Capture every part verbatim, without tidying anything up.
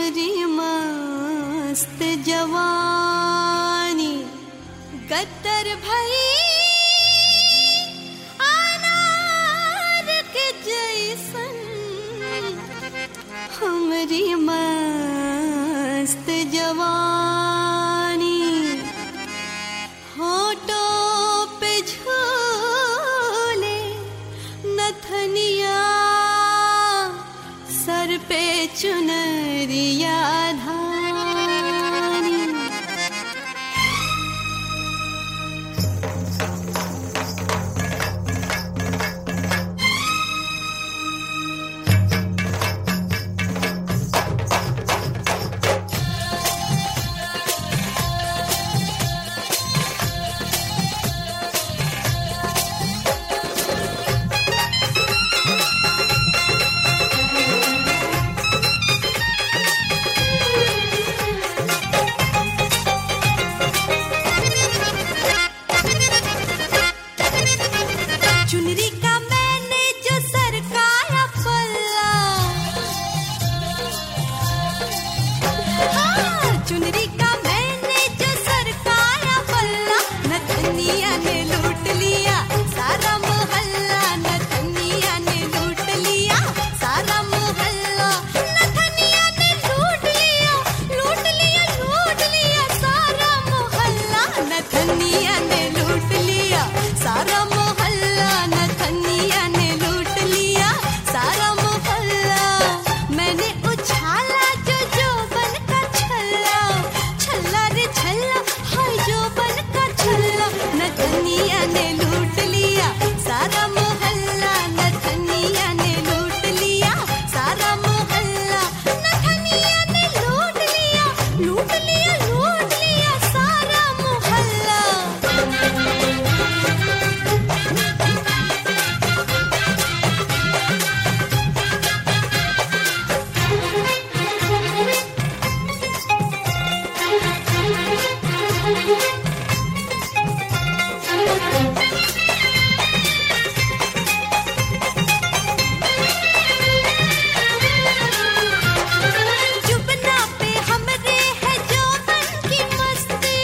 हमरी मस्त जवानी गद्दर भई अनार के जैसन, हमरी मस्त जवानी होठों पे झूले नथनिया, सर पे चुनरिया धानी। चुनरी का मैंने जो सरकाया पल्ला, हाँ, चुनरी का मैंने जो सरकाया पल्ला, नथनिया ने लूट लिया सारा मोहल्ला, नथनिया ने लूट लिया सारा मोहल्ला, नथनिया ने लूट लिया लूट लिया लूट लिया सारा मोहल्ला, नथनिया ने लूट लिया सारा मोहल्ला, नथनिया ने लूट लिया सारा मोहल्ला। मैंने उछाला जो जो बन का छल्ला, छल्ला रे छल्ला, हाय जो बन का छल्ला, नथनिया ने लूट लिया सारा मोहल्ला, नथनिया ने लूट लिया सारा मोहल्ला, नथनिया ने लूट लिया लूट लिया लूट लिया सारा मोहल्ला। जुबना पे हमरे है जौवन की मस्ती,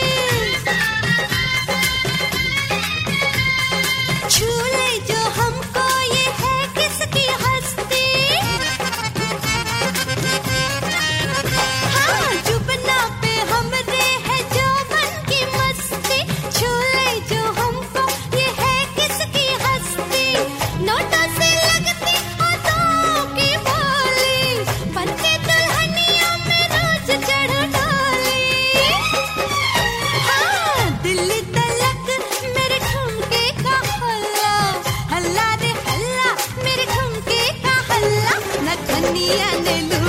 छूले जो हमको ये है किसकी हस्ती, हाँ, जुबना पे हमरे है जौवन की मस्ती, छूले जो हमको ये है किसकी हस्ती, नोटों से लगती हाथों की बोली, बनके दुल्हनिया में रोज चढ़ डाली, हाँ, दिल्ली तलक मेरे ठुमके का हल्ला, हल्ला रे हल्ला मेरे ठुमके का हल्ला, नथनिया ने